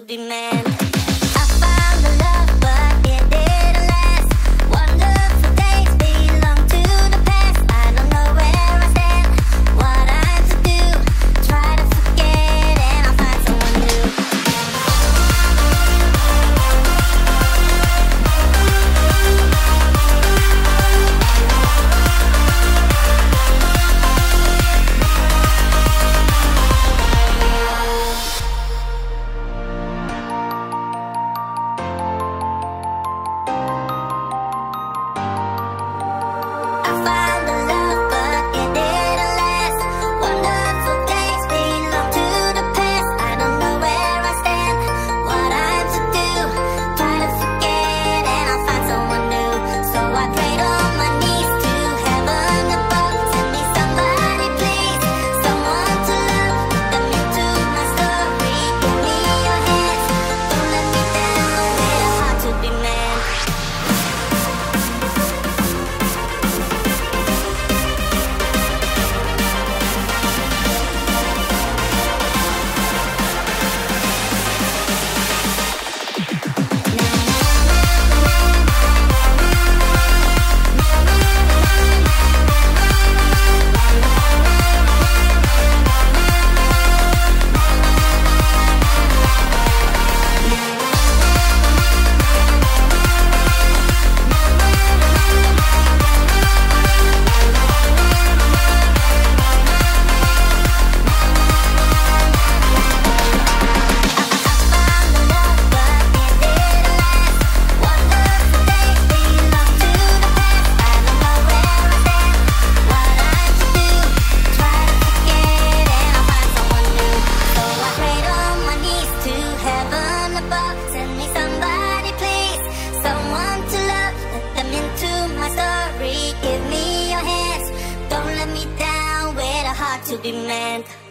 be manned. I found the love, but it didn't last. Wonderful days belong to the past. I don't know where I stand, what I'm to do. Try to forget and I'll find someone new. To be manned.